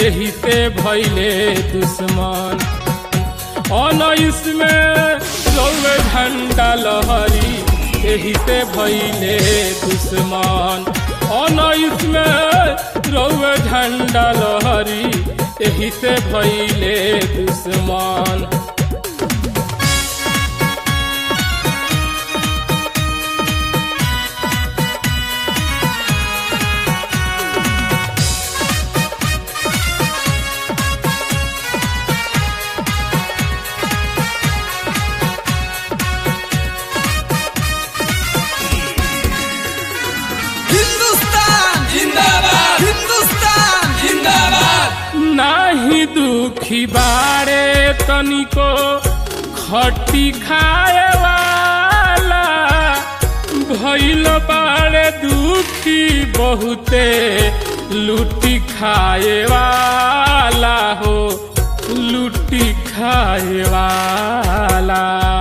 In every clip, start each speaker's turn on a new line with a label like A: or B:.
A: एही से भइले दुश्मन। 19 में रौवे झंडा लहरी एही से भइले दुश्मन। 19 में रौवे झंडा लहरी एही से भइले दुश्मन। नाही दुखी बारे तनिको खटी खाए वाला, भइल बारे दुखी बहुते लूटी खाए वाला हो, लूटी खाए वाला।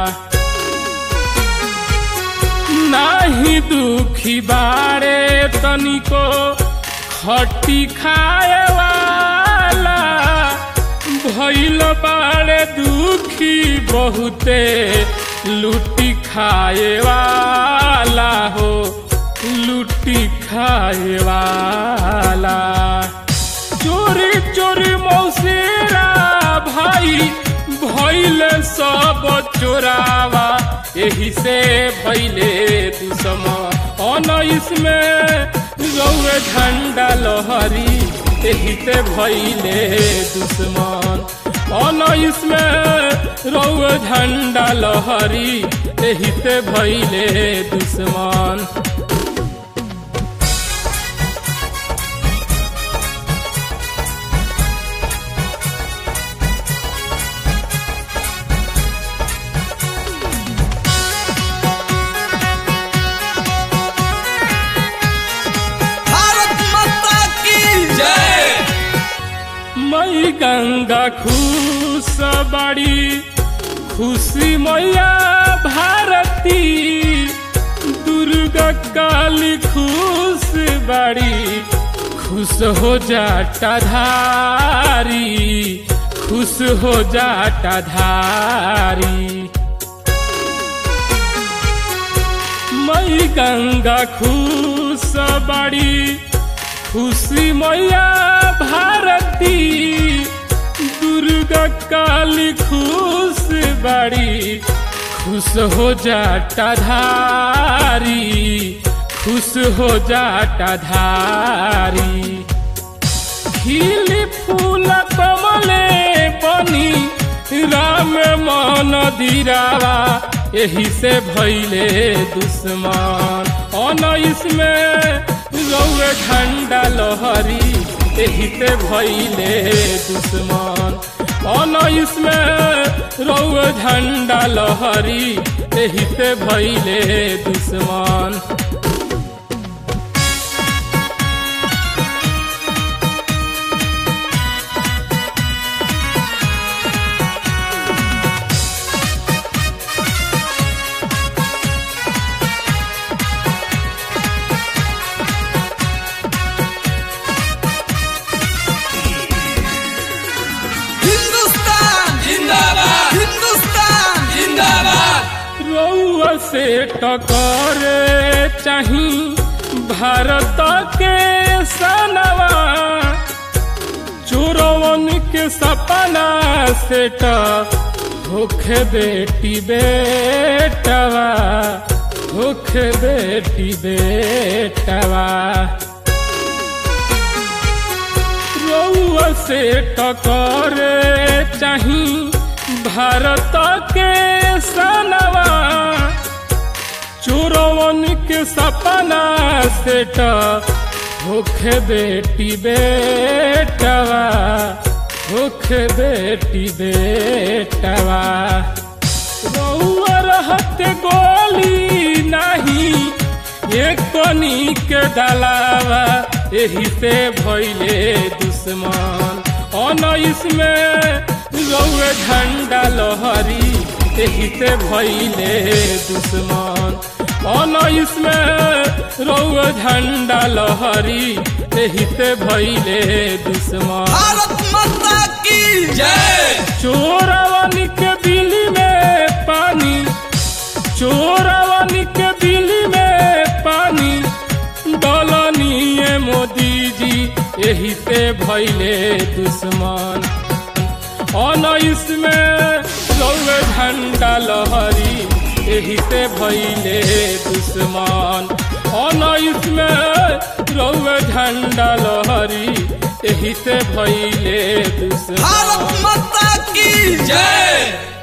A: नाही दुखी बारे तनिको खटी खाए वाला, भइल बारे दुखी बहुते लूटी खाए वाला हो, लूटी खाए वाला। चोरी चोरी मौसेरा भाई भइले सब चोरावा एही से भइले दुश्मन। 19 में रौवे झंडा लहरी एही से भइले दुश्मन। 19 में रौवे झंडा लहरी एही से भइले दुश्मन। मई गंगा खुश बड़ी खुशी मैया भारती, दुर्गा काली खुश बड़ी खुश हो जाटा धारी, खुश हो जाटा धारी। मई गंगा खुश बड़ी खुशी मैया भारती, दुर्गा काली खुश बड़ी खुश हो जाटा धारी, खुश हो जाटा धारी। खिली फूल कमले बनी राम मन धीरावा एही से भइले दुश्मन। 19 में रौवे झंडा लहरी एही से भइले दुश्मन। 19 में रौवे झंडा लहरी एही से भइले दुश्मन। रउआ से टकरे चाही भारत के सनवा, चोरवन के सपना सेट होखे बेटी बेटवा, होखे बेटी बेटवा। रउआ से टकरे चाही भारत के सनवा, चोरवन के सपना सेट होखे बेटी बेटवा, होखे बेटी बेटवा। रउआ रहत गोली नहीं एक कोनी के डालावा एही से भइले दुश्मन। 19 में रउए झंडा लहरी एही से भइले दुश्मन। उन्नीस में रउआ झंडा लहरी एही से भइले दुश्मन।
B: भारत माता की जय।
A: चोरवन के बिजली में पानी, चोरवन के बिजली में पानी डलनिए मोदी जी एही से भइले दुश्मन। उन्नीस में रउआ झंडा लहरी एही से भइले दुश्मन। उन्नीस में रउआ झंडा लहरी एही से भइले दुश्मन।
B: भारत माता की जय।